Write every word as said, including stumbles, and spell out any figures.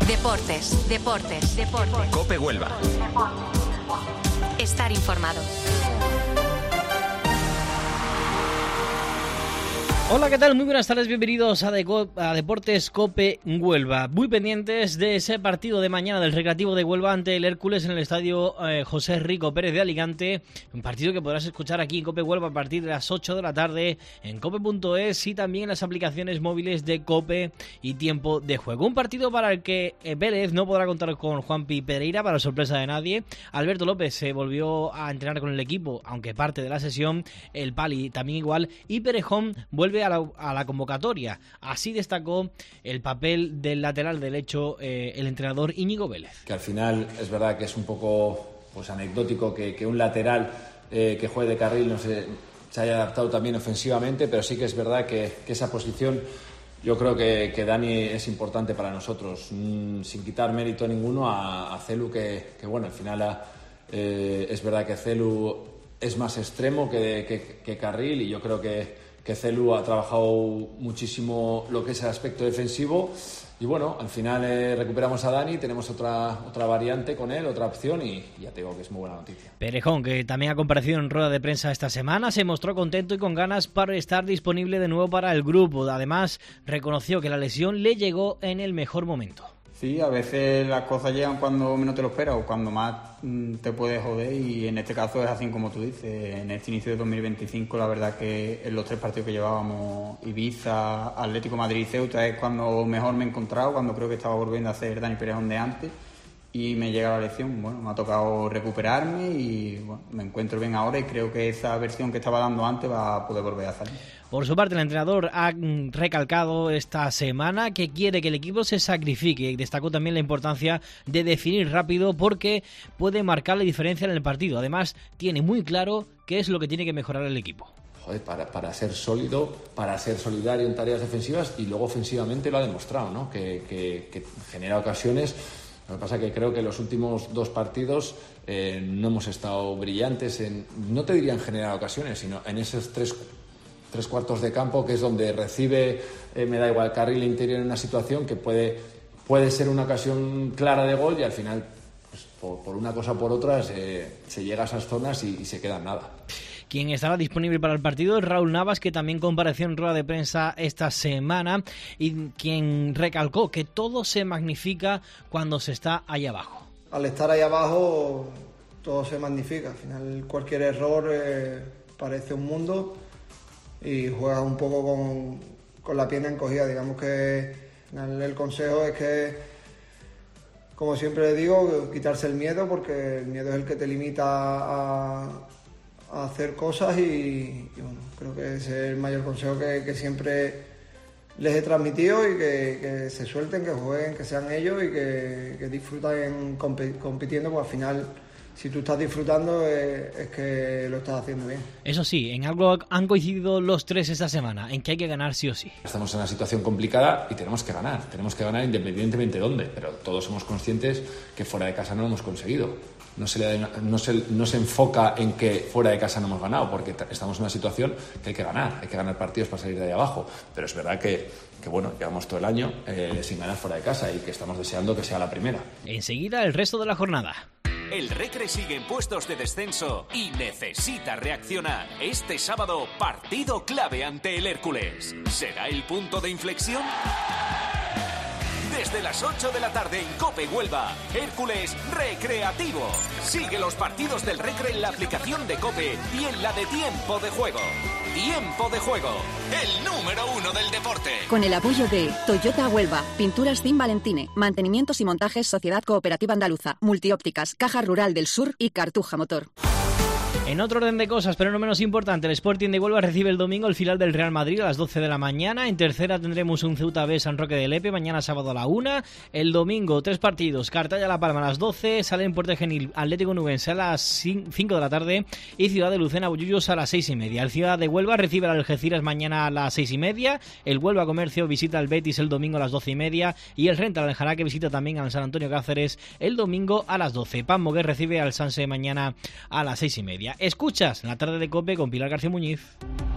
Deportes, deportes, deportes. COPE Huelva. Estar informado. Hola, ¿qué tal? Muy buenas tardes, bienvenidos a, Deco- a Deportes COPE Huelva. Muy pendientes de ese partido de mañana del Recreativo de Huelva ante el Hércules en el estadio eh, José Rico Pérez de Alicante. Un partido que podrás escuchar aquí en COPE Huelva a partir de las ocho de la tarde en cope punto es y también en las aplicaciones móviles de COPE y Tiempo de Juego. Un partido para el que eh, Vélez no podrá contar con Juanpi Pereira, para sorpresa de nadie. Alberto López se volvió a entrenar con el equipo, aunque parte de la sesión. El Pali también igual. Y Perejón vuelve a la, a la convocatoria. Así destacó el papel del lateral derecho eh, el entrenador Íñigo Vélez. Que al final es verdad que es un poco pues anecdótico que, que un lateral eh, que juegue de carril no se, se haya adaptado también ofensivamente, pero sí que es verdad que, que esa posición yo creo que, que Dani es importante para nosotros, mm, sin quitar mérito ninguno a, a Celu, que, que bueno, al final a, eh, es verdad que Celu es más extremo que, que, que carril, y yo creo que que Celu ha trabajado muchísimo lo que es el aspecto defensivo, y bueno, al final eh, recuperamos a Dani, tenemos otra otra variante con él, otra opción, y ya te digo que es muy buena noticia. Perejón, que también ha comparecido en rueda de prensa esta semana, se mostró contento y con ganas para estar disponible de nuevo para el grupo. Además, reconoció que la lesión le llegó en el mejor momento. Sí, a veces las cosas llegan cuando menos te lo esperas o cuando más te puedes joder, y en este caso es así como tú dices. En este inicio de dos mil veinticinco, la verdad que en los tres partidos que llevábamos, Ibiza, Atlético Madrid y Ceuta, es cuando mejor me he encontrado, cuando creo que estaba volviendo a hacer Dani Perejón de antes, y me llega la lesión. Bueno, me ha tocado recuperarme y bueno, me encuentro bien ahora, y creo que esa versión que estaba dando antes va a poder volver a salir. Por su parte, el entrenador ha recalcado esta semana que quiere que el equipo se sacrifique, y destacó también la importancia de definir rápido porque puede marcar la diferencia en el partido. Además, tiene muy claro qué es lo que tiene que mejorar el equipo. Joder, para, para ser sólido, para ser solidario en tareas defensivas, y luego ofensivamente lo ha demostrado, ¿no? Que, que, que genera ocasiones. Lo que pasa es que creo que en los últimos dos partidos eh, no hemos estado brillantes en, no te diría en generar ocasiones, sino en esos tres, tres cuartos de campo, que es donde recibe, eh, me da igual, carril interior en una situación que puede, puede ser una ocasión clara de gol, y al final, pues, por, por una cosa o por otra, se, se llega a esas zonas y, y se queda en nada. Quien estará disponible para el partido es Raúl Navas, que también compareció en rueda de prensa esta semana, y quien recalcó que todo se magnifica cuando se está ahí abajo. Al estar ahí abajo todo se magnifica. Al final cualquier error eh, parece un mundo, y juegas un poco con, con la pierna encogida. Digamos que el consejo es que, como siempre le digo, quitarse el miedo, porque el miedo es el que te limita a, a hacer cosas, y, y bueno, creo que ese es el mayor consejo que, que siempre les he transmitido, y que, que se suelten, que jueguen, que sean ellos, y que, que disfruten compitiendo, porque al final, si tú estás disfrutando, es, es que lo estás haciendo bien. Eso sí, en algo han coincidido los tres esta semana, en que hay que ganar sí o sí. Estamos en una situación complicada y tenemos que ganar, tenemos que ganar independientemente de dónde, pero todos somos conscientes que fuera de casa no lo hemos conseguido. No se, le, no, se, no se enfoca en que fuera de casa no hemos ganado, porque t- estamos en una situación que hay que ganar, hay que ganar partidos para salir de ahí abajo, pero es verdad que, que bueno, llevamos todo el año eh, sin ganar fuera de casa, y que estamos deseando que sea la primera. Enseguida el resto de la jornada. El Recre sigue en puestos de descenso y necesita reaccionar. Este sábado, partido clave ante el Hércules. ¿Será el punto de inflexión? Desde las ocho de la tarde en COPE Huelva, Hércules Recreativo. Sigue los partidos del Recre en la aplicación de COPE y en la de Tiempo de Juego. Tiempo de Juego, el número uno del deporte. Con el apoyo de Toyota Huelva, Pinturas Team Valentine, Mantenimientos y Montajes Sociedad Cooperativa Andaluza, Multiópticas, Caja Rural del Sur y Cartuja Motor. En otro orden de cosas, pero no menos importante, el Sporting de Huelva recibe el domingo el filial del Real Madrid a las doce de la mañana. En tercera tendremos un Ceuta B San Roque de Lepe, mañana sábado a la una. El domingo, tres partidos, Cartaya-La Palma a las doce, Sale en Puerto Genil, Atlético Nubense a las cinco de la tarde y Ciudad de Lucena, Bullullos a las seis y media. El Ciudad de Huelva recibe al Algeciras mañana a las seis y media. El Huelva Comercio visita al Betis el domingo a las doce y media. Y el Renta del Jaraque visita también al San Antonio Cáceres el domingo a las doce. Pan Moguer recibe al Sanse mañana a las seis y media. Escuchas la tarde de COPE con Pilar García Muñiz.